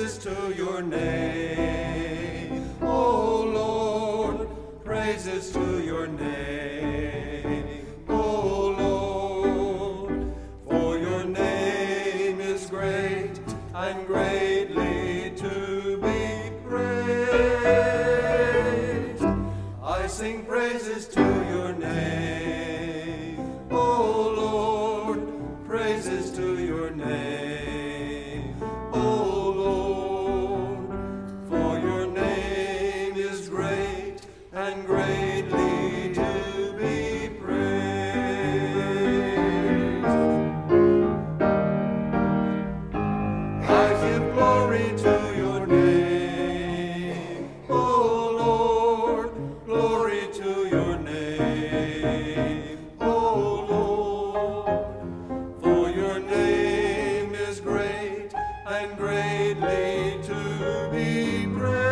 praises to your name. O Lord, praises to your name. O Lord, for your name is great and greatly to be praised. I sing praises to your name. O Lord, praises to your name. O Lord, for your name is great and greatly to be praised. I give glory to your name. O Lord, glory to your name. O Lord, for your name is great and greatly to be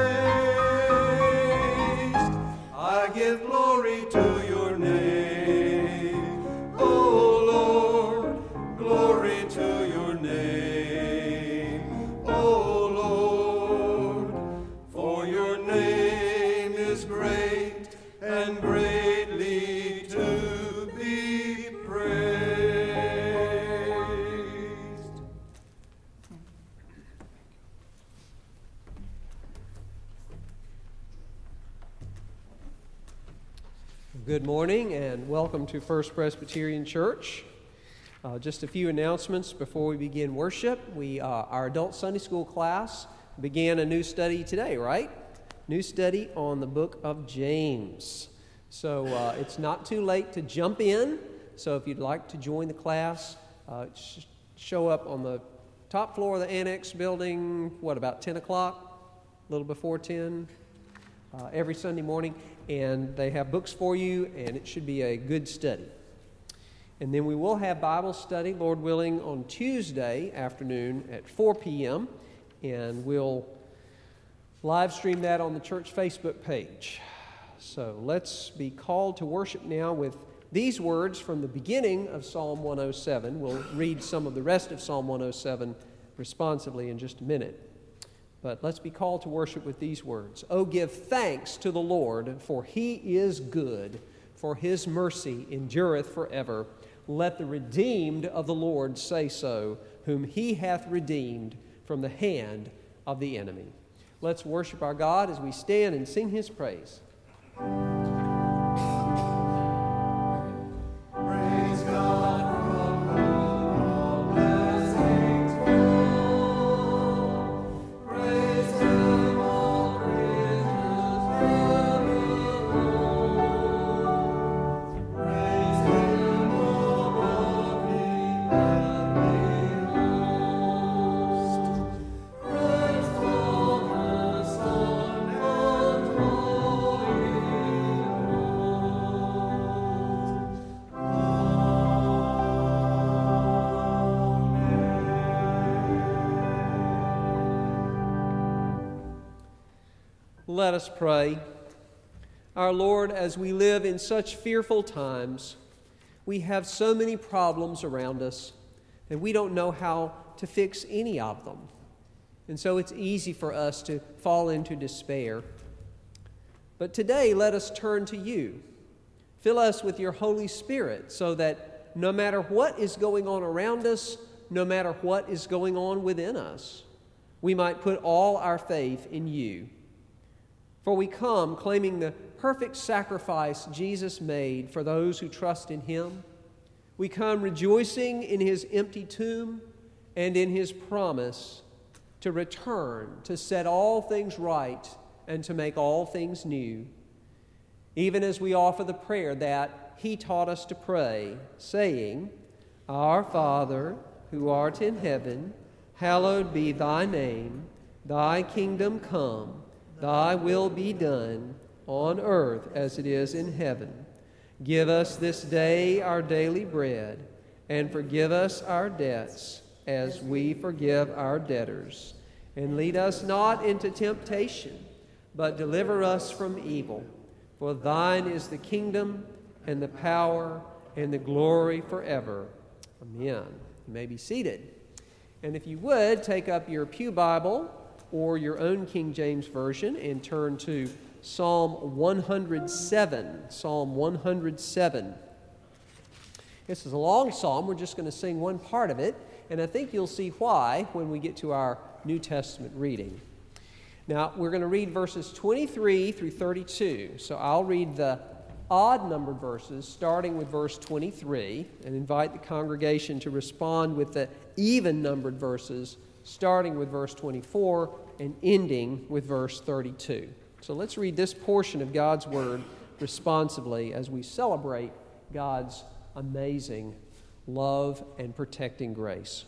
praised. I give glory to your name. O Lord, glory to your name. O Lord, for your name is great and greatly to be praised. Good morning and welcome to First Presbyterian Church. Just a few announcements before we begin worship. Our adult Sunday school class began a new study today, right? New study on the book of James. So it's not too late to jump in. So if you'd like to join the class, show up on the top floor of the annex building, about 10 o'clock? A little before 10? Every Sunday morning. And they have books for you, and it should be a good study. And then we will have Bible study, Lord willing, on Tuesday afternoon at 4 p.m., and we'll live stream that on the church Facebook page. So let's be called to worship now with these words from the beginning of Psalm 107. We'll read some of the rest of Psalm 107 responsively in just a minute. But let's be called to worship with these words. Oh, give thanks to the Lord, for he is good, for his mercy endureth forever. Let the redeemed of the Lord say so, whom he hath redeemed from the hand of the enemy. Let's worship our God as we stand and sing his praise. Let us pray. Our Lord, as we live in such fearful times, we have so many problems around us, and we don't know how to fix any of them. And so it's easy for us to fall into despair. But today, let us turn to you. Fill us with your Holy Spirit so that no matter what is going on around us, no matter what is going on within us, we might put all our faith in you. For we come claiming the perfect sacrifice Jesus made for those who trust in him. We come rejoicing in his empty tomb and in his promise to return, to set all things right, and to make all things new. Even as we offer the prayer that he taught us to pray, saying, Our Father, who art in heaven, hallowed be thy name. Thy kingdom come. Thy will be done on earth as it is in heaven. Give us this day our daily bread, and forgive us our debts as we forgive our debtors. And lead us not into temptation, but deliver us from evil. For thine is the kingdom and the power and the glory forever. Amen. You may be seated. And if you would, take up your pew Bible or your own King James Version and turn to Psalm 107. Psalm 107. This is a long psalm. We're just going to sing one part of it, and I think you'll see why when we get to our New Testament reading. Now, we're going to read verses 23 through 32. So I'll read the odd-numbered verses, starting with verse 23, and invite the congregation to respond with the even-numbered verses, starting with verse 24 and ending with verse 32. So let's read this portion of God's Word responsibly as we celebrate God's amazing love and protecting grace.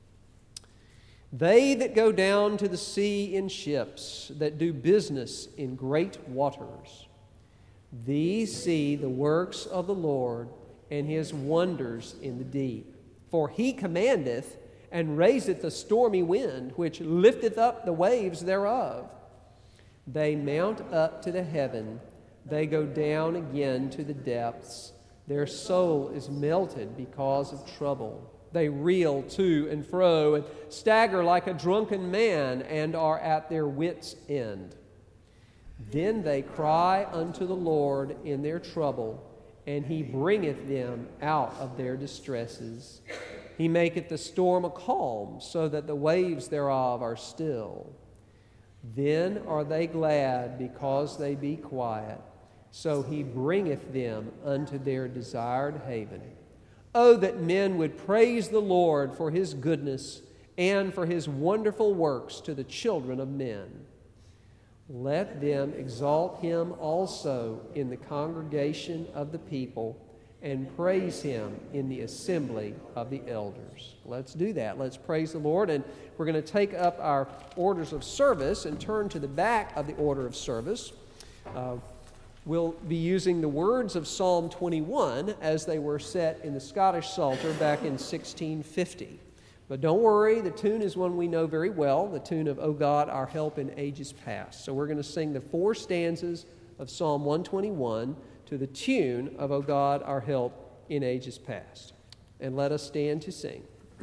They that go down to the sea in ships, that do business in great waters, these see the works of the Lord and his wonders in the deep. For he commandeth and raiseth the stormy wind, which lifteth up the waves thereof. They mount up to the heaven, they go down again to the depths. Their soul is melted because of trouble. They reel to and fro and stagger like a drunken man and are at their wits' end. Then they cry unto the Lord in their trouble, and he bringeth them out of their distresses. He maketh the storm a calm, so that the waves thereof are still. Then are they glad because they be quiet. So he bringeth them unto their desired haven. Oh, that men would praise the Lord for his goodness and for his wonderful works to the children of men. Let them exalt him also in the congregation of the people and praise him in the assembly of the elders. Let's do that. Let's praise the Lord. And we're going to take up our orders of service and turn to the back of the order of service. We'll be using the words of Psalm 21 as they were set in the Scottish Psalter back in 1650. But don't worry, the tune is one we know very well, the tune of O God, our help in ages past. So we're going to sing the 4 stanzas of Psalm 121 to the tune of O God, our help in ages past. And let us stand to sing.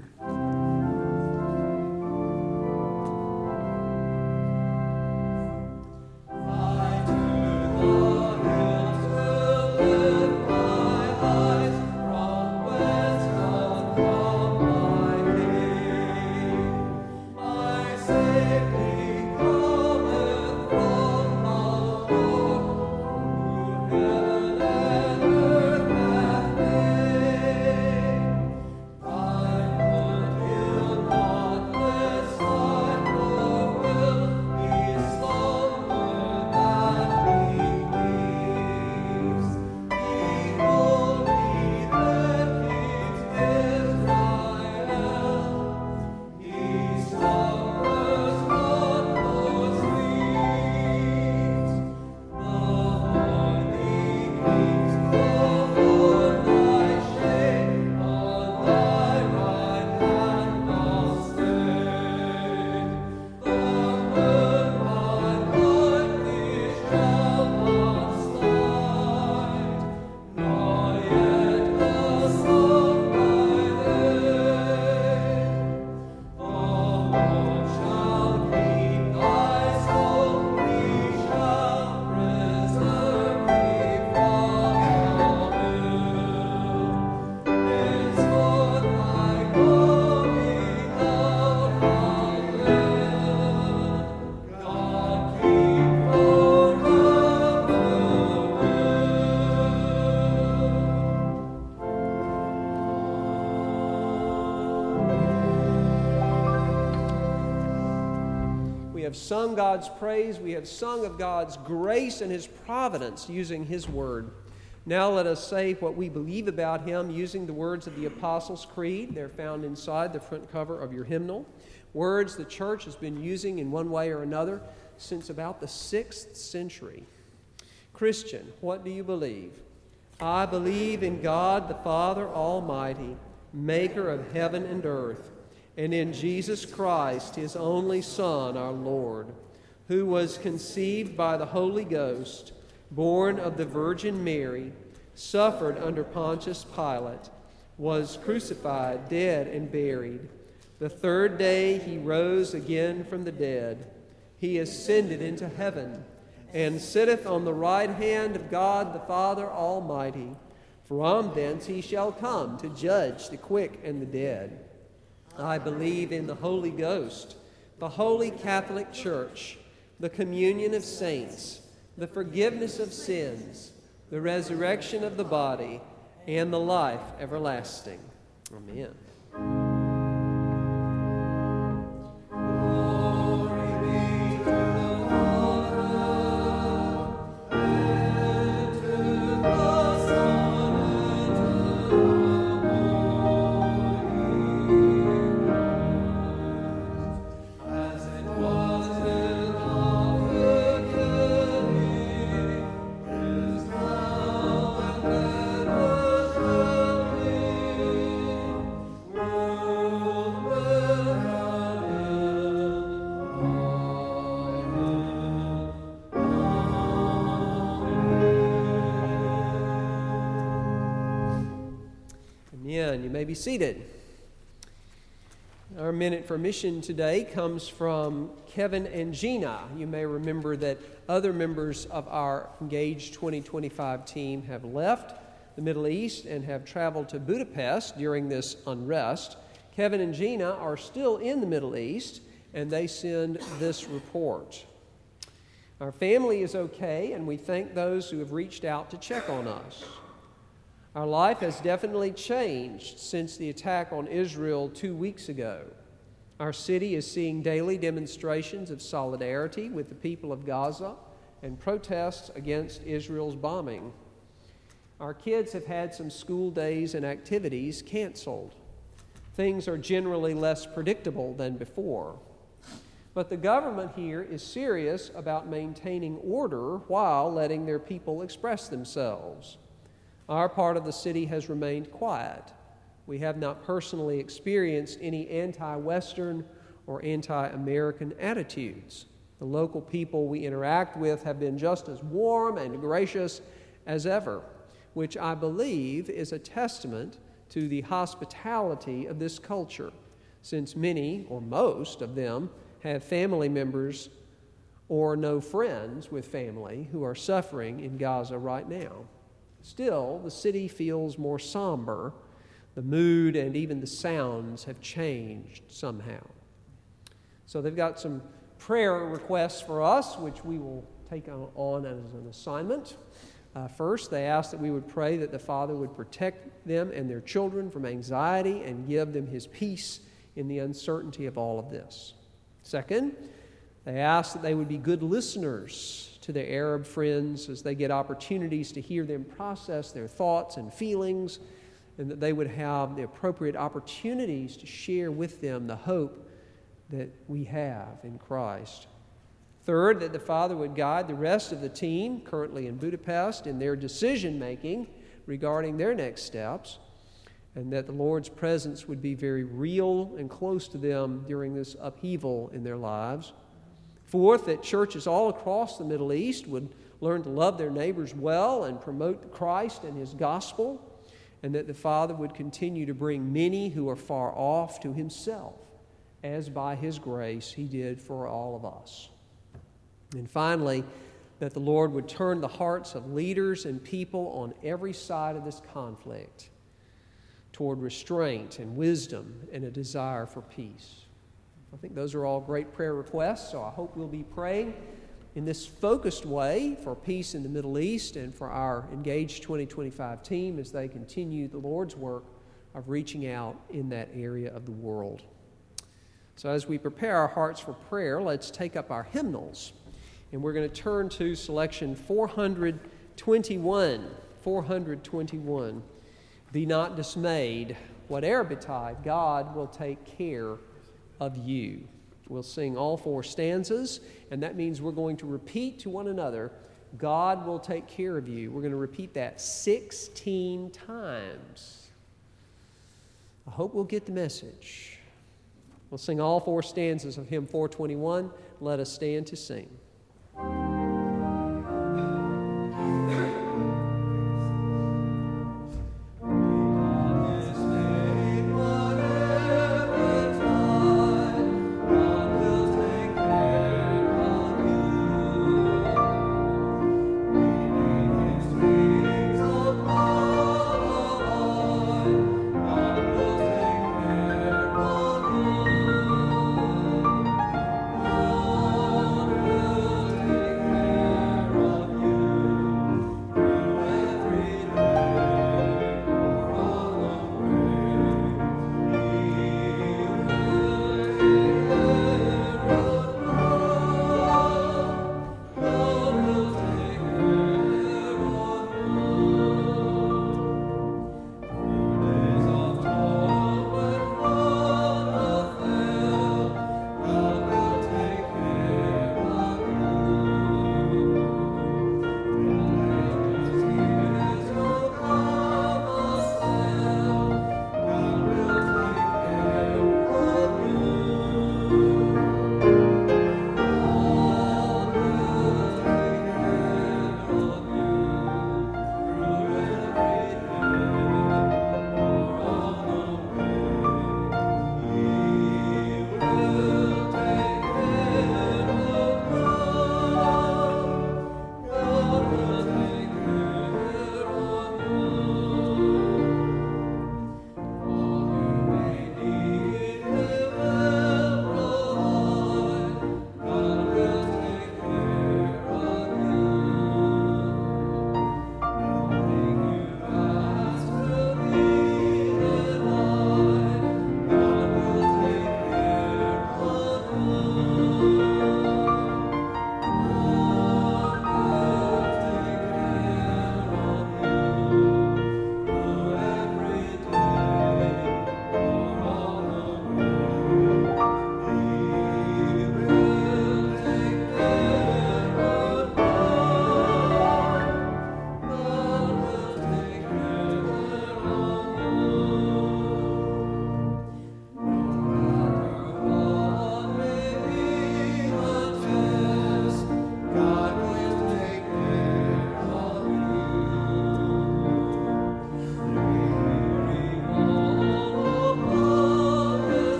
have sung God's praise. We have sung of God's grace and his providence using his word. Now let us say what we believe about him using the words of the Apostles' Creed. They're found inside the front cover of your hymnal. Words the church has been using in one way or another since about the 6th century. Christian, what do you believe? I believe in God the Father Almighty, maker of heaven and earth, and in Jesus Christ, his only Son, our Lord, who was conceived by the Holy Ghost, born of the Virgin Mary, suffered under Pontius Pilate, was crucified, dead, and buried. The third day he rose again from the dead. He ascended into heaven and sitteth on the right hand of God the Father Almighty. From thence he shall come to judge the quick and the dead. I believe in the Holy Ghost, the holy Catholic Church, the communion of saints, the forgiveness of sins, the resurrection of the body, and the life everlasting. Amen. You may be seated. Our minute for mission today comes from Kevin and Gina. You may remember that other members of our Engage 2025 team have left the Middle East and have traveled to Budapest during this unrest. Kevin and Gina are still in the Middle East, and they send this report. Our family is okay, and we thank those who have reached out to check on us. Our life has definitely changed since the attack on Israel 2 weeks ago. Our city is seeing daily demonstrations of solidarity with the people of Gaza and protests against Israel's bombing. Our kids have had some school days and activities canceled. Things are generally less predictable than before. But the government here is serious about maintaining order while letting their people express themselves. Our part of the city has remained quiet. We have not personally experienced any anti-Western or anti-American attitudes. The local people we interact with have been just as warm and gracious as ever, which I believe is a testament to the hospitality of this culture, since many or most of them have family members or no friends with family who are suffering in Gaza right now. Still, the city feels more somber. The mood and even the sounds have changed somehow. So they've got some prayer requests for us, which we will take on as an assignment. First, they ask that we would pray that the Father would protect them and their children from anxiety and give them His peace in the uncertainty of all of this. Second, they ask that they would be good listeners to their Arab friends as they get opportunities to hear them process their thoughts and feelings, and that they would have the appropriate opportunities to share with them the hope that we have in Christ. Third, that the Father would guide the rest of the team currently in Budapest in their decision-making regarding their next steps, and that the Lord's presence would be very real and close to them during this upheaval in their lives. Fourth, that churches all across the Middle East would learn to love their neighbors well and promote Christ and His gospel, and that the Father would continue to bring many who are far off to Himself, as by His grace He did for all of us. And finally, that the Lord would turn the hearts of leaders and people on every side of this conflict toward restraint and wisdom and a desire for peace. I think those are all great prayer requests, so I hope we'll be praying in this focused way for peace in the Middle East and for our Engage 2025 team as they continue the Lord's work of reaching out in that area of the world. So as we prepare our hearts for prayer, let's take up our hymnals. And we're going to turn to selection 421. 421. Be not dismayed, whate'er betide, God will take care of you. We'll sing all 4 stanzas, and that means we're going to repeat to one another, God will take care of you. We're going to repeat that 16 times. I hope we'll get the message. We'll sing all 4 stanzas of hymn 421. Let us stand to sing. Whatever time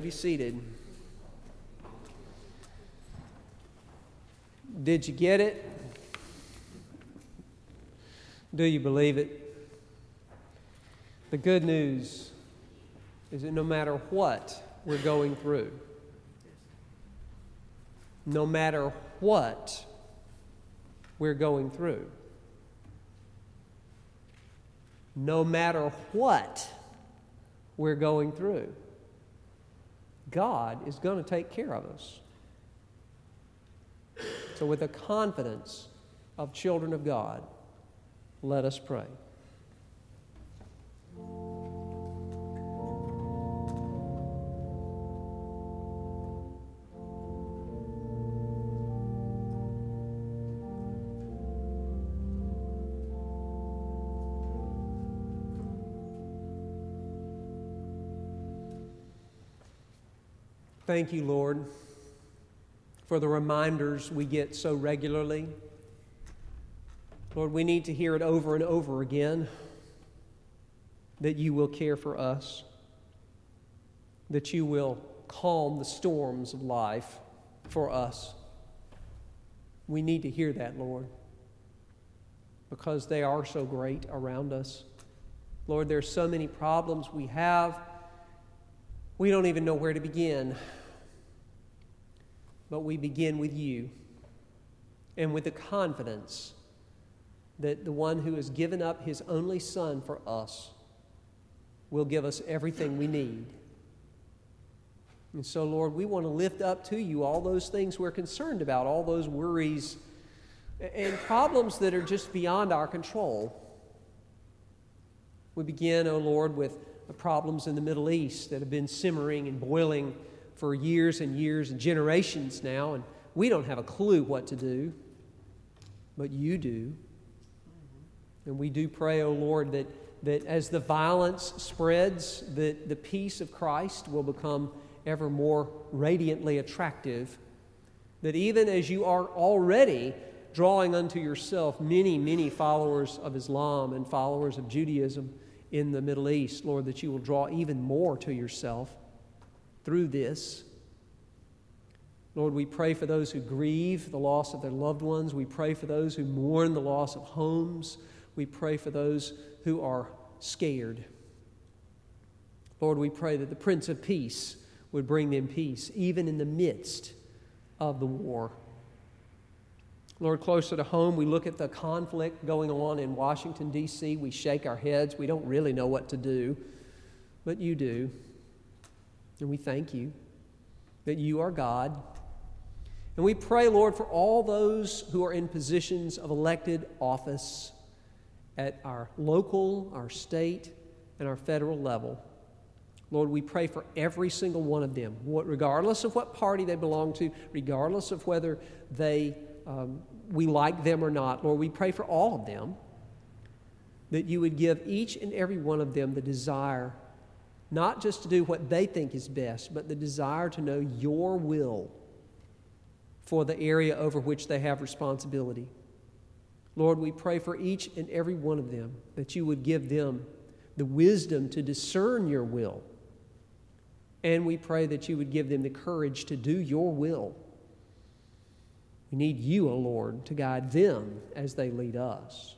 be seated. Did you get it? Do you believe it? The good news is that no matter what we're going through, no matter what we're going through, no matter what we're going through, God is going to take care of us. So with the confidence of children of God, let us pray. Thank you, Lord, for the reminders we get so regularly. Lord, we need to hear it over and over again that you will care for us, that you will calm the storms of life for us. We need to hear that, Lord, because they are so great around us. Lord, there's so many problems we have. We don't even know where to begin. But we begin with you and with the confidence that the one who has given up his only Son for us will give us everything we need. And so, Lord, we want to lift up to you all those things we're concerned about, all those worries and problems that are just beyond our control. We begin, O Lord, with the problems in the Middle East that have been simmering and boiling for years and years and generations now, and we don't have a clue what to do, but you do. And we do pray, O Lord, that as the violence spreads, that the peace of Christ will become ever more radiantly attractive, that even as you are already drawing unto yourself many, many followers of Islam and followers of Judaism in the Middle East, Lord, that you will draw even more to yourself through this. Lord, we pray for those who grieve the loss of their loved ones. We pray for those who mourn the loss of homes. We pray for those who are scared. Lord, we pray that the Prince of Peace would bring them peace, even in the midst of the war. Lord, closer to home, we look at the conflict going on in Washington, D.C. We shake our heads. We don't really know what to do, but you do. And we thank you that you are God. And we pray, Lord, for all those who are in positions of elected office at our local, our state, and our federal level. Lord, we pray for every single one of them, regardless of what party they belong to, regardless of whether we like them or not. Lord, we pray for all of them, that you would give each and every one of them the desire not just to do what they think is best, but the desire to know your will for the area over which they have responsibility. Lord, we pray for each and every one of them that you would give them the wisdom to discern your will. And we pray that you would give them the courage to do your will. We need you, O Lord, to guide them as they lead us.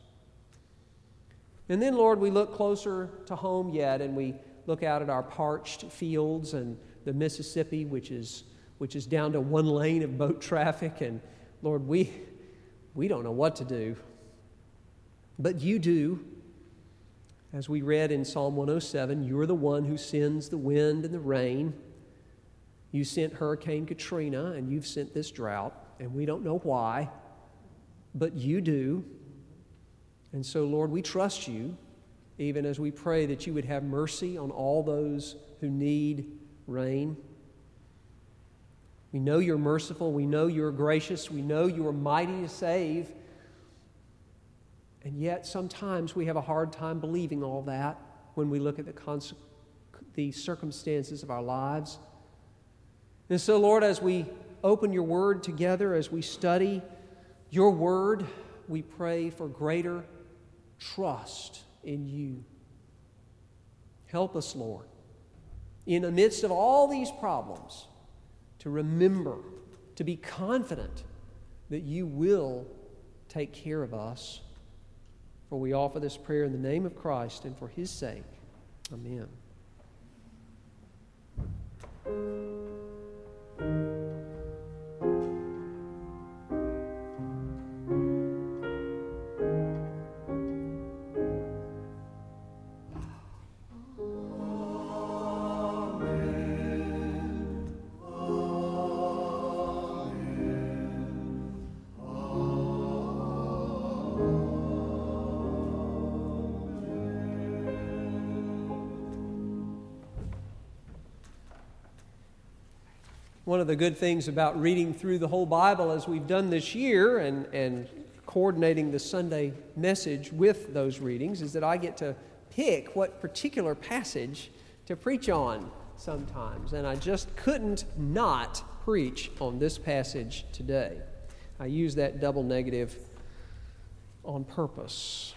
And then, Lord, we look closer to home yet, and we look out at our parched fields and the Mississippi, which is down to one lane of boat traffic. And Lord, we don't know what to do. But you do. As we read in Psalm 107, you're the one who sends the wind and the rain. You sent Hurricane Katrina, and you've sent this drought, and we don't know why, but you do. And so, Lord, we trust you, even as we pray that you would have mercy on all those who need rain. We know you're merciful. We know you're gracious. We know you are mighty to save. And yet, sometimes we have a hard time believing all that when we look at the circumstances of our lives. And so, Lord, as we open your word together, as we study your word, we pray for greater trust in you. Help us, Lord, in the midst of all these problems, to remember, to be confident that you will take care of us. For we offer this prayer in the name of Christ and for His sake. Amen. One of the good things about reading through the whole Bible as we've done this year and coordinating the Sunday message with those readings is that I get to pick what particular passage to preach on sometimes. And I just couldn't not preach on this passage today. I use that double negative on purpose.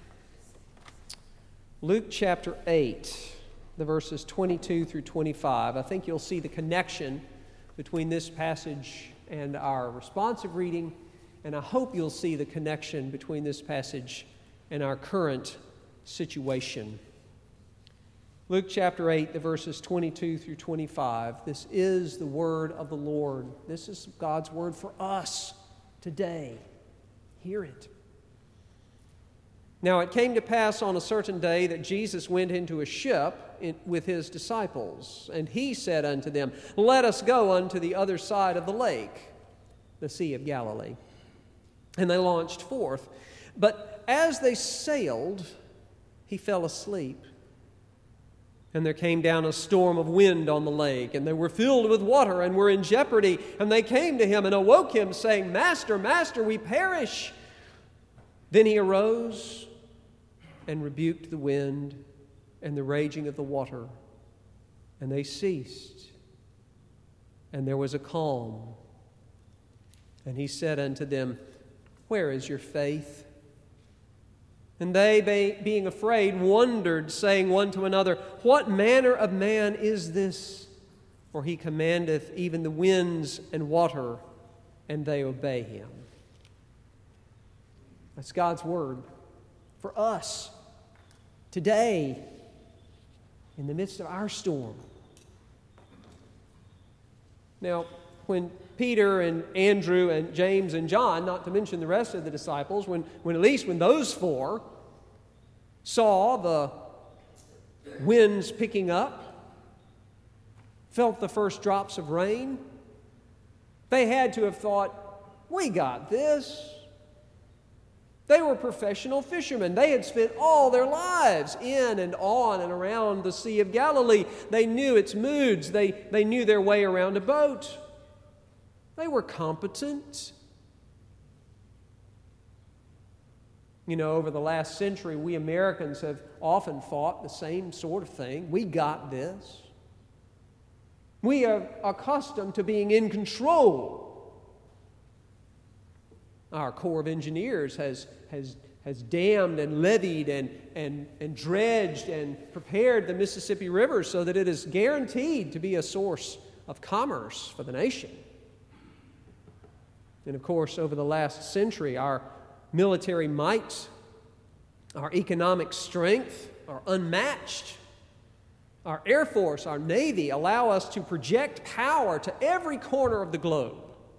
Luke chapter 8, the verses 22 through 25. I think you'll see the connection between this passage and our responsive reading, and I hope you'll see the connection between this passage and our current situation. Luke chapter 8, the verses 22 through 25. This is the word of the Lord. This is God's word for us today. Hear it. Now it came to pass on a certain day that Jesus went into a ship with his disciples, and he said unto them, Let us go unto the other side of the lake, the Sea of Galilee. And they launched forth. But as they sailed, he fell asleep. And there came down a storm of wind on the lake, and they were filled with water and were in jeopardy. And they came to him and awoke him, saying, Master, Master, we perish. Then he arose and rebuked the wind and the raging of the water, and they ceased, and there was a calm. And he said unto them, Where is your faith? And they, being afraid, wondered, saying one to another, What manner of man is this? For he commandeth even the winds and water, and they obey him. That's God's word for us today in the midst of our storm. Now, when Peter and Andrew and James and John, not to mention the rest of the disciples, when those four saw the winds picking up, felt the first drops of rain, they had to have thought, we got this. They were professional fishermen. They had spent all their lives in and on and around the Sea of Galilee. They knew its moods. They knew their way around a boat. They were competent. You know, over the last century, we Americans have often thought the same sort of thing. We got this. We are accustomed to being in control. Our Corps of Engineers has dammed and leveed and dredged and prepared the Mississippi River so that it is guaranteed to be a source of commerce for the nation. And of course, over the last century, our military might, our economic strength are unmatched. Our Air Force, our Navy allow us to project power to every corner of the globe.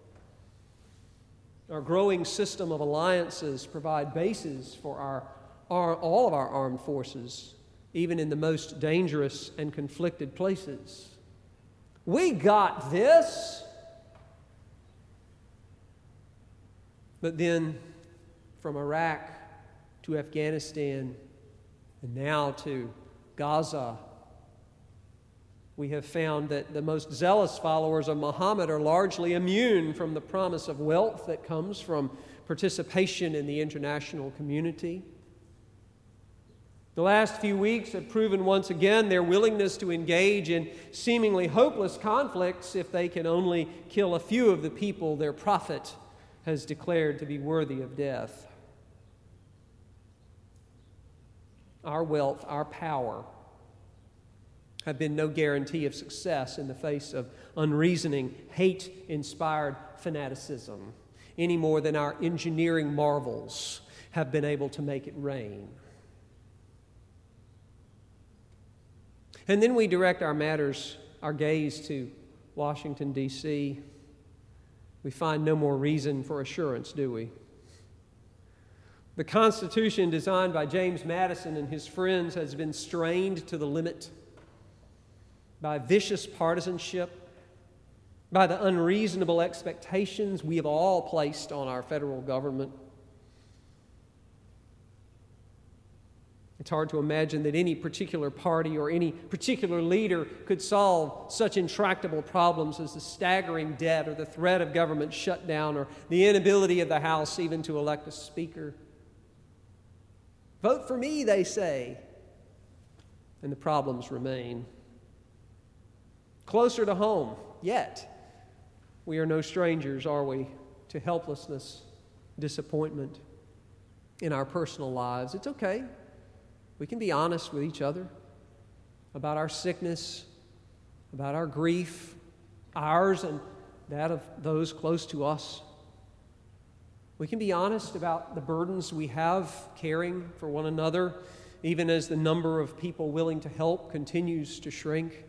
Our growing system of alliances provide bases for all of our armed forces, even in the most dangerous and conflicted places. We got this. But then from Iraq to Afghanistan and now to Gaza, we have found that the most zealous followers of Muhammad are largely immune from the promise of wealth that comes from participation in the international community. The last few weeks have proven once again their willingness to engage in seemingly hopeless conflicts if they can only kill a few of the people their prophet has declared to be worthy of death. Our wealth, our power, have been no guarantee of success in the face of unreasoning, hate-inspired fanaticism, any more than our engineering marvels have been able to make it rain. And then we direct our gaze to Washington, D.C. We find no more reason for assurance, do we? The Constitution designed by James Madison and his friends has been strained to the limit by vicious partisanship, by the unreasonable expectations we have all placed on our federal government. It's hard to imagine that any particular party or any particular leader could solve such intractable problems as the staggering debt or the threat of government shutdown or the inability of the House even to elect a speaker. Vote for me, they say, and the problems remain. Closer to home, yet, we are no strangers, are we, to helplessness, disappointment in our personal lives. It's okay. We can be honest with each other about our sickness, about our grief, ours and that of those close to us. We can be honest about the burdens we have caring for one another, even as the number of people willing to help continues to shrink.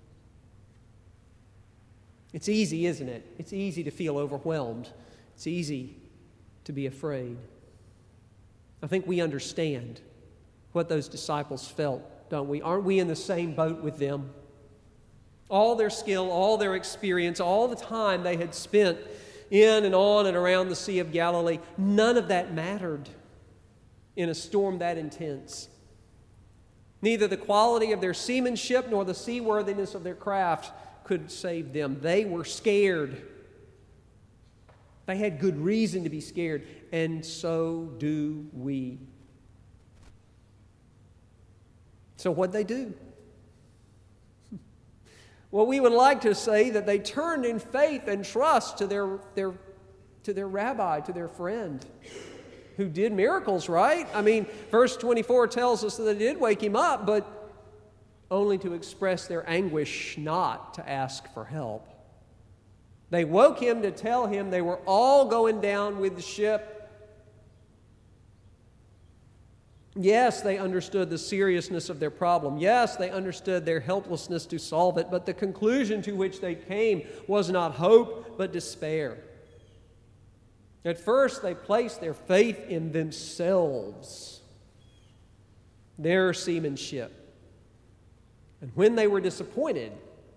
It's easy, isn't it? It's easy to feel overwhelmed. It's easy to be afraid. I think we understand what those disciples felt, don't we? Aren't we in the same boat with them? All their skill, all their experience, all the time they had spent in and on and around the Sea of Galilee, none of that mattered in a storm that intense. Neither the quality of their seamanship nor the seaworthiness of their craft could save them. They were scared. They had good reason to be scared, and so do we. So what'd they do? Well, we would like to say that they turned in faith and trust to their rabbi, to their friend, who did miracles, right? I mean, verse 24 tells us that they did wake him up, but only to express their anguish, not to ask for help. They woke him to tell him they were all going down with the ship. Yes, they understood the seriousness of their problem. Yes, they understood their helplessness to solve it, but the conclusion to which they came was not hope, but despair. At first, they placed their faith in themselves, their seamanship. And when they were disappointed,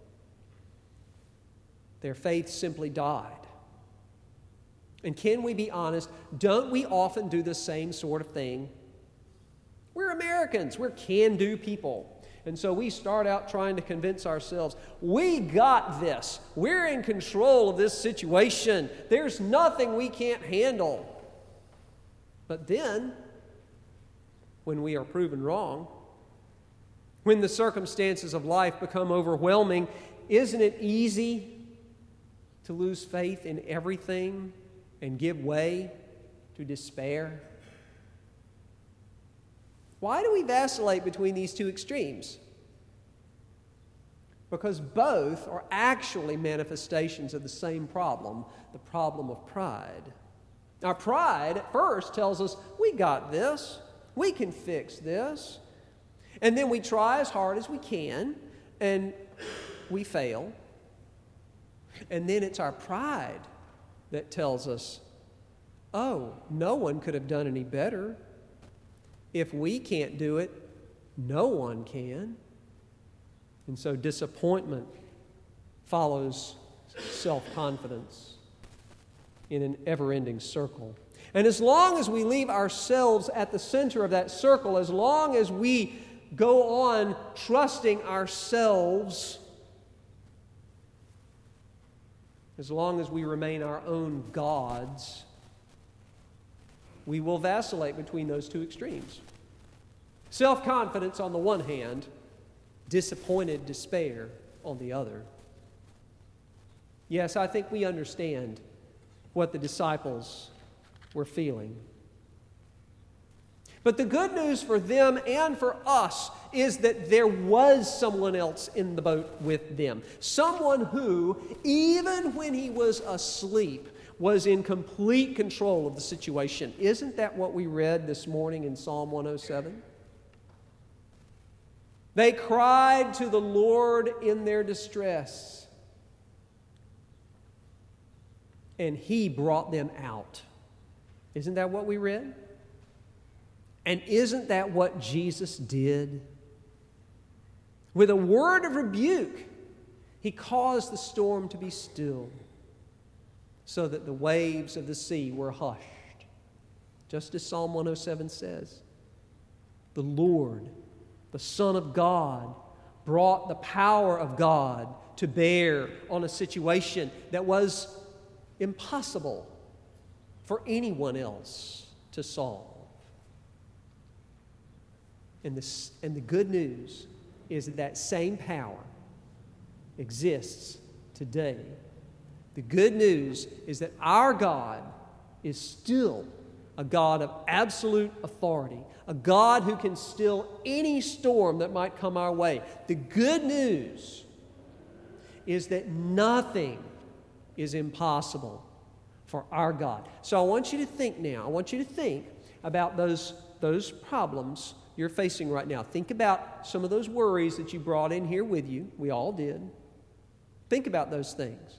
their faith simply died. And can we be honest? Don't we often do the same sort of thing? We're Americans. We're can-do people. And so we start out trying to convince ourselves, we got this. We're in control of this situation. There's nothing we can't handle. But then, when we are proven wrong, when the circumstances of life become overwhelming, isn't it easy to lose faith in everything and give way to despair? Why do we vacillate between these two extremes? Because both are actually manifestations of the same problem, the problem of pride. Our pride at first tells us, we got this, we can fix this. And then we try as hard as we can, and we fail. And then it's our pride that tells us, oh, no one could have done any better. If we can't do it, no one can. And so disappointment follows self-confidence in an ever-ending circle. And as long as we leave ourselves at the center of that circle, as long as we go on trusting ourselves, as long as we remain our own gods, we will vacillate between those two extremes. Self-confidence on the one hand, disappointed despair on the other. Yes, I think we understand what the disciples were feeling. But the good news for them and for us is that there was someone else in the boat with them. Someone who, even when he was asleep, was in complete control of the situation. Isn't that what we read this morning in Psalm 107? They cried to the Lord in their distress, and He brought them out. Isn't that what we read? And isn't that what Jesus did? With a word of rebuke, He caused the storm to be still, so that the waves of the sea were hushed. Just as Psalm 107 says, the Lord, the Son of God, brought the power of God to bear on a situation that was impossible for anyone else to solve. And the good news is that that same power exists today. The good news is that our God is still a God of absolute authority, a God who can still any storm that might come our way. The good news is that nothing is impossible for our God. So I want you to think now, I want you to think about those problems you're facing right now. Think about some of those worries that you brought in here with you. We all did. Think about those things.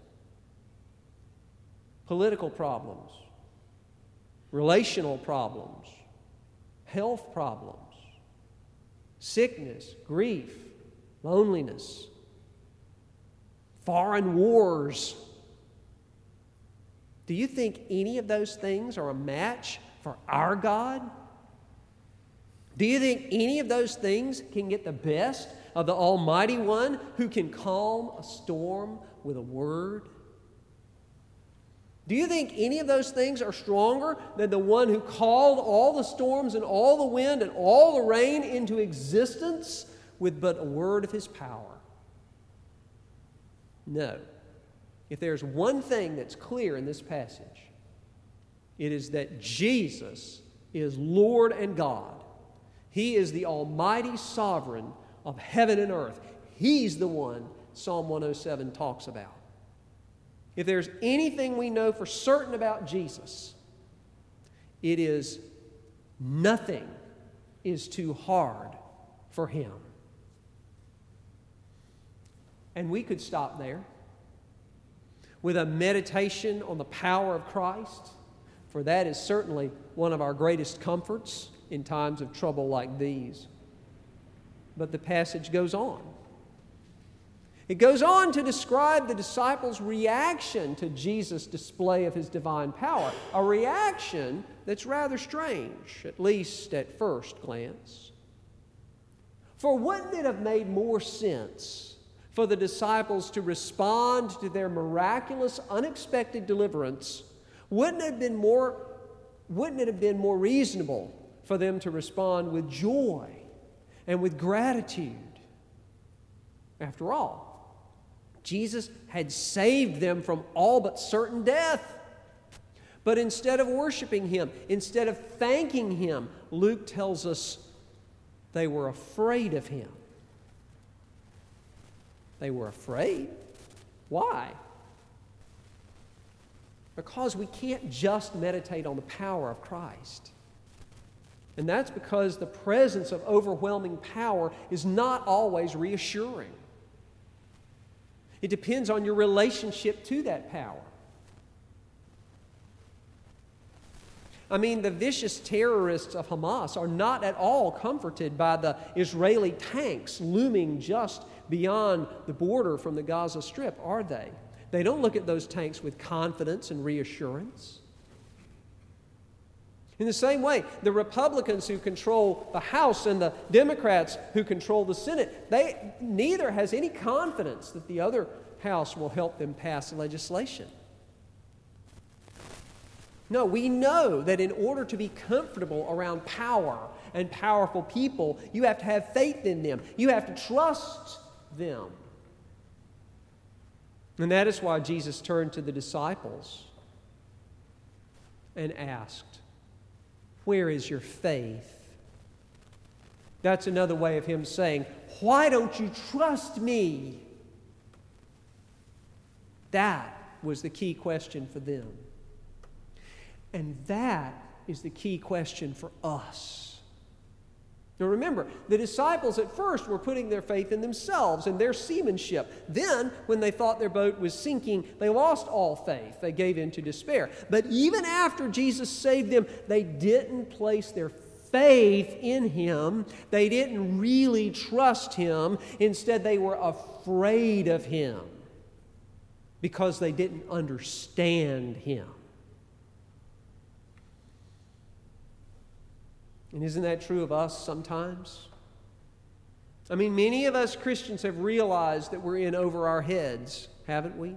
Political problems, relational problems, health problems, sickness, grief, loneliness, foreign wars. Do you think any of those things are a match for our God? Do you think any of those things can get the best of the Almighty One who can calm a storm with a word? Do you think any of those things are stronger than the one who called all the storms and all the wind and all the rain into existence with but a word of His power? No. If there's one thing that's clear in this passage, it is that Jesus is Lord and God. He is the almighty sovereign of heaven and earth. He's the one Psalm 107 talks about. If there's anything we know for certain about Jesus, it is nothing is too hard for Him. And we could stop there with a meditation on the power of Christ, for that is certainly one of our greatest comforts in times of trouble like these. But the passage goes on. It goes on to describe the disciples' reaction to Jesus' display of His divine power, a reaction that's rather strange, at least at first glance. For wouldn't it have made more sense for the disciples to respond to their miraculous, unexpected deliverance? Wouldn't it have been more reasonable for them to respond with joy and with gratitude? After all, Jesus had saved them from all but certain death. But instead of worshiping Him, instead of thanking Him, Luke tells us they were afraid of Him. They were afraid. Why? Because we can't just meditate on the power of Christ. And that's because the presence of overwhelming power is not always reassuring. It depends on your relationship to that power. I mean, the vicious terrorists of Hamas are not at all comforted by the Israeli tanks looming just beyond the border from the Gaza Strip, are they? They don't look at those tanks with confidence and reassurance. In the same way, the Republicans who control the House and the Democrats who control the Senate, neither has any confidence that the other house will help them pass legislation. No, we know that in order to be comfortable around power and powerful people, you have to have faith in them. You have to trust them. And that is why Jesus turned to the disciples and asked, "Where is your faith?" That's another way of him saying, why don't you trust me? That was the key question for them. And that is the key question for us. Now remember, the disciples at first were putting their faith in themselves and their seamanship. Then, when they thought their boat was sinking, they lost all faith. They gave in to despair. But even after Jesus saved them, they didn't place their faith in him. They didn't really trust him. Instead, they were afraid of him because they didn't understand him. And isn't that true of us sometimes? I mean, many of us Christians have realized that we're in over our heads, haven't we?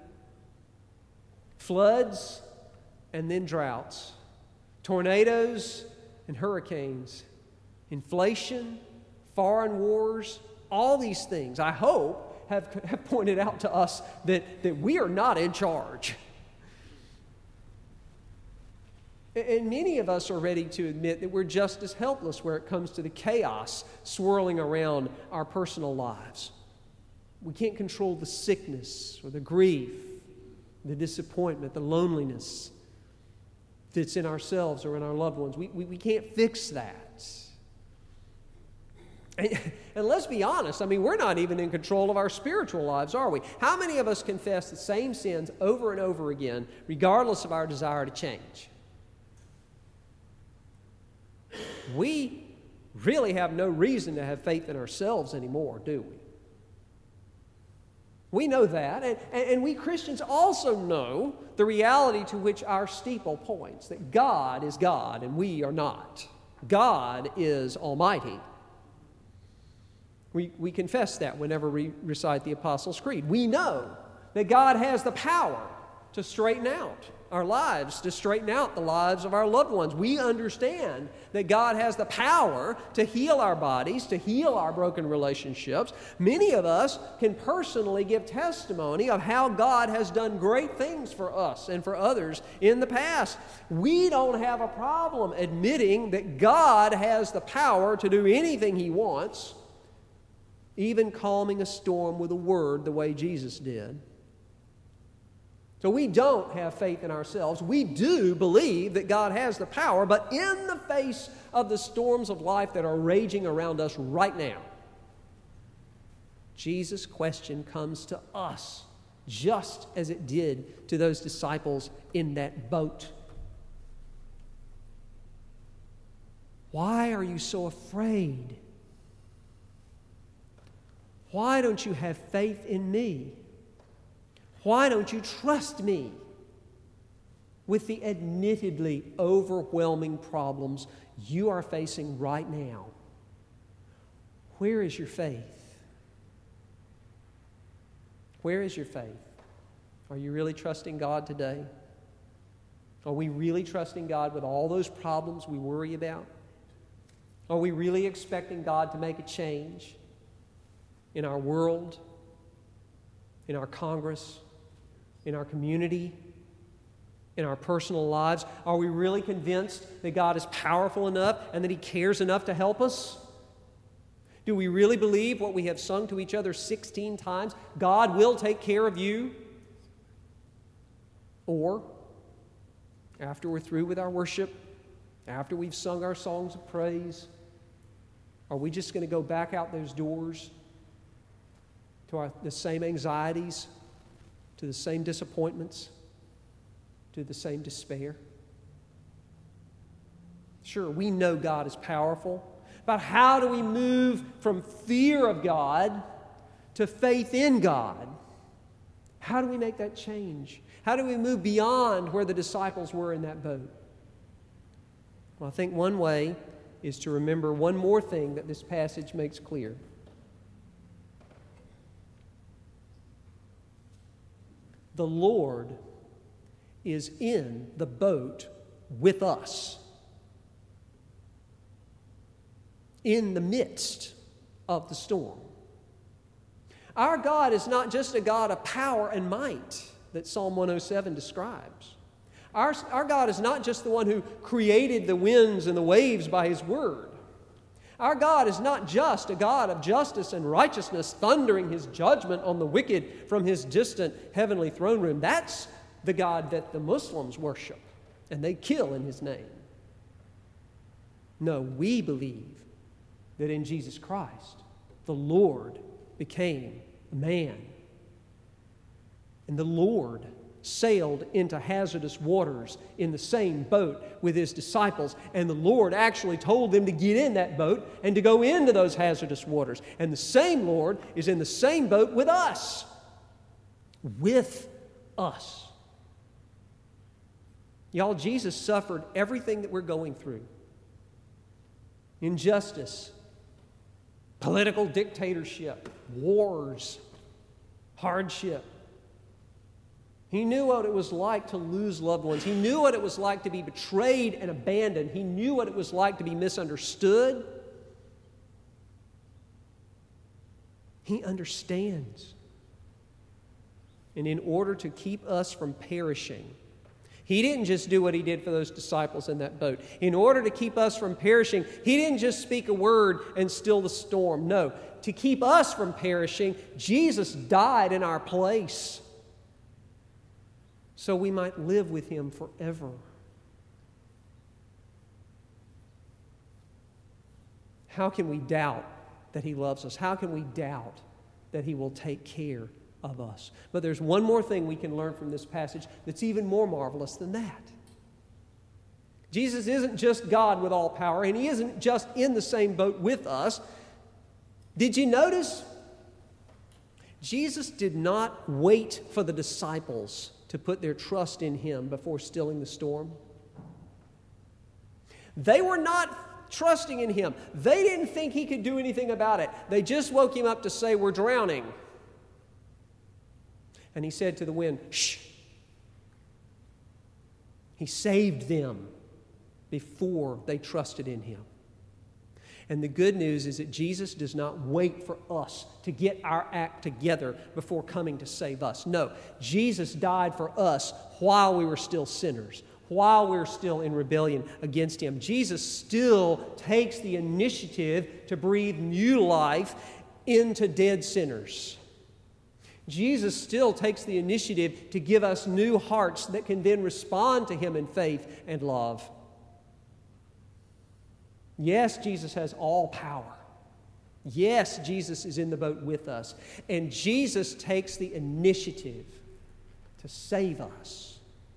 Floods and then droughts, tornadoes and hurricanes, inflation, foreign wars, all these things, I hope, have pointed out to us that we are not in charge. And many of us are ready to admit that we're just as helpless where it comes to the chaos swirling around our personal lives. We can't control the sickness or the grief, the disappointment, the loneliness that's in ourselves or in our loved ones. We can't fix that. And let's be honest, I mean, we're not even in control of our spiritual lives, are we? How many of us confess the same sins over and over again, regardless of our desire to change? We really have no reason to have faith in ourselves anymore, do we? We know that, and we Christians also know the reality to which our steeple points, that God is God and we are not. God is Almighty. We confess that whenever we recite the Apostles' Creed. We know that God has the power to straighten out our lives, to straighten out the lives of our loved ones. We understand that God has the power to heal our bodies, to heal our broken relationships. Many of us can personally give testimony of how God has done great things for us and for others in the past. We don't have a problem admitting that God has the power to do anything He wants, even calming a storm with a word the way Jesus did. So we don't have faith in ourselves. We do believe that God has the power, but in the face of the storms of life that are raging around us right now, Jesus' question comes to us just as it did to those disciples in that boat. Why are you so afraid? Why don't you have faith in me? Why don't you trust me with the admittedly overwhelming problems you are facing right now? Where is your faith? Where is your faith? Are you really trusting God today? Are we really trusting God with all those problems we worry about? Are we really expecting God to make a change in our world, in our Congress, in our community, in our personal lives? Are we really convinced that God is powerful enough and that He cares enough to help us? Do we really believe what we have sung to each other 16 times? God will take care of you. Or, after we're through with our worship, after we've sung our songs of praise, are we just going to go back out those doors to the same anxieties, to the same disappointments, to the same despair? Sure, we know God is powerful, but how do we move from fear of God to faith in God? How do we make that change? How do we move beyond where the disciples were in that boat? Well, I think one way is to remember one more thing that this passage makes clear. The Lord is in the boat with us, in the midst of the storm. Our God is not just a God of power and might that Psalm 107 describes. Our God is not just the one who created the winds and the waves by His word. Our God is not just a God of justice and righteousness, thundering his judgment on the wicked from his distant heavenly throne room. That's the God that the Muslims worship, and they kill in his name. No, we believe that in Jesus Christ, the Lord became a man. And the Lord sailed into hazardous waters in the same boat with his disciples. And the Lord actually told them to get in that boat and to go into those hazardous waters. And the same Lord is in the same boat with us. With us. Y'all, Jesus suffered everything that we're going through. Injustice, political dictatorship, wars, hardship. He knew what it was like to lose loved ones. He knew what it was like to be betrayed and abandoned. He knew what it was like to be misunderstood. He understands. And in order to keep us from perishing, he didn't just do what he did for those disciples in that boat. In order to keep us from perishing, he didn't just speak a word and still the storm. No, to keep us from perishing, Jesus died in our place so we might live with him forever. How can we doubt that he loves us? How can we doubt that he will take care of us? But there's one more thing we can learn from this passage that's even more marvelous than that. Jesus isn't just God with all power, and he isn't just in the same boat with us. Did you notice? Jesus did not wait for the disciples to put their trust in him before stilling the storm. They were not trusting in him. They didn't think he could do anything about it. They just woke him up to say, "We're drowning." And he said to the wind, "Shh." He saved them before they trusted in him. And the good news is that Jesus does not wait for us to get our act together before coming to save us. No, Jesus died for us while we were still sinners, while we were still in rebellion against him. Jesus still takes the initiative to breathe new life into dead sinners. Jesus still takes the initiative to give us new hearts that can then respond to him in faith and love. Yes, Jesus has all power. Yes, Jesus is in the boat with us. And Jesus takes the initiative to save us.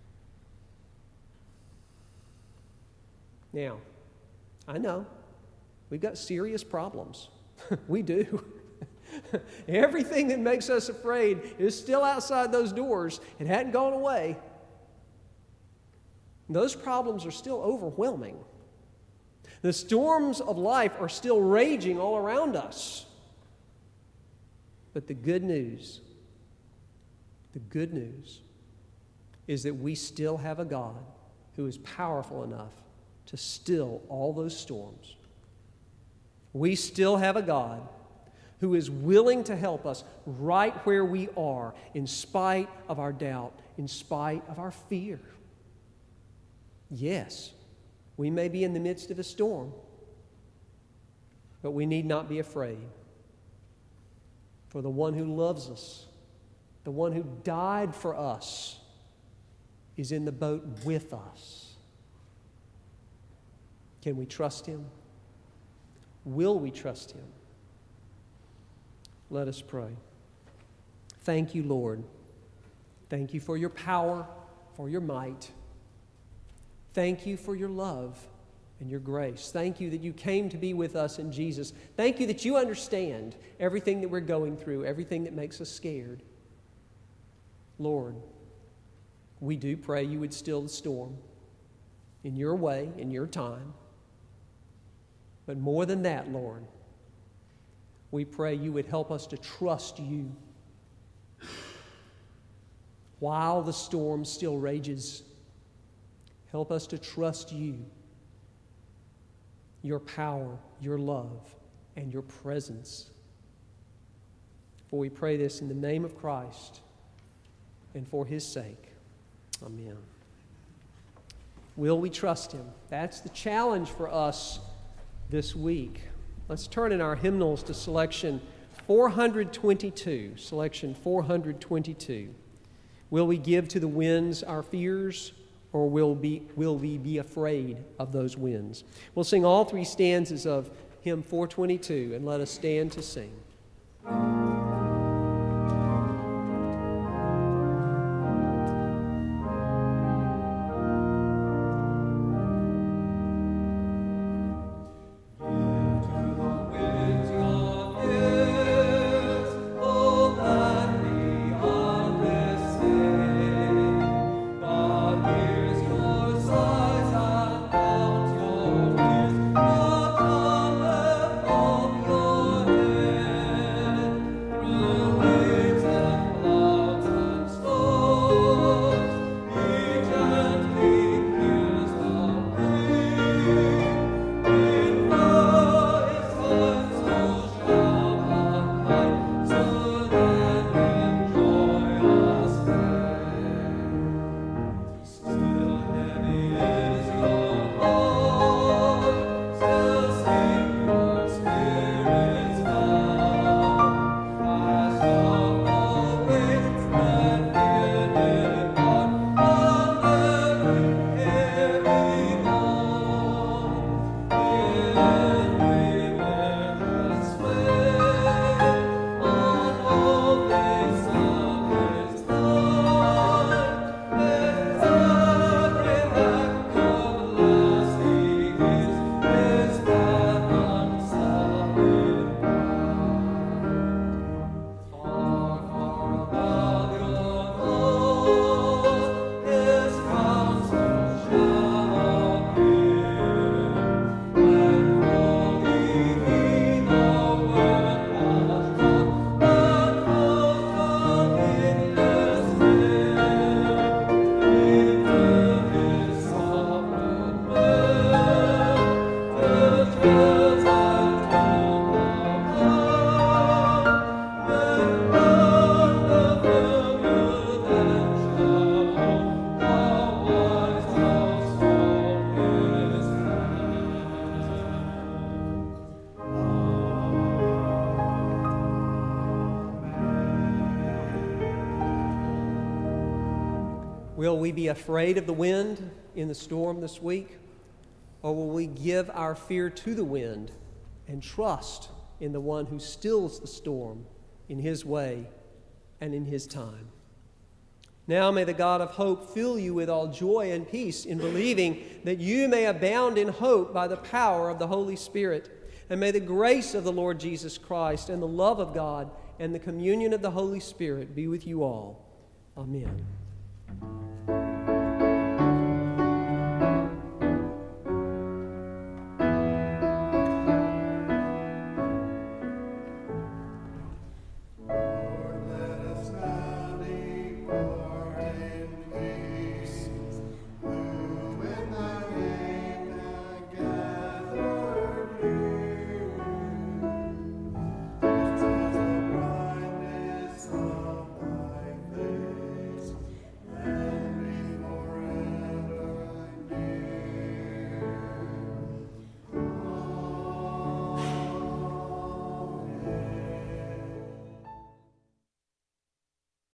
Now, I know we've got serious problems. We do. Everything that makes us afraid is still outside those doors. It hadn't gone away. Those problems are still overwhelming. The storms of life are still raging all around us. But the good news is that we still have a God who is powerful enough to still all those storms. We still have a God who is willing to help us right where we are, in spite of our doubt, in spite of our fear. Yes, we may be in the midst of a storm, but we need not be afraid. For the one who loves us, the one who died for us, is in the boat with us. Can we trust him? Will we trust him? Let us pray. Thank you, Lord. Thank you for your power, for your might. Thank you for your love and your grace. Thank you that you came to be with us in Jesus. Thank you that you understand everything that we're going through, everything that makes us scared. Lord, we do pray you would still the storm in your way, in your time. But more than that, Lord, we pray you would help us to trust you while the storm still rages. Help us to trust you, your power, your love, and your presence. For we pray this in the name of Christ and for his sake. Amen. Will we trust him? That's the challenge for us this week. Let's turn in our hymnals to selection 422. Selection 422. Will we give to the winds our fears, or will we be afraid of those winds? We'll sing all three stanzas of hymn 422, and let us stand to sing. Will we be afraid of the wind in the storm this week? Or will we give our fear to the wind and trust in the one who stills the storm in his way and in his time? Now may the God of hope fill you with all joy and peace in believing, that you may abound in hope by the power of the Holy Spirit. And may the grace of the Lord Jesus Christ and the love of God and the communion of the Holy Spirit be with you all. Amen.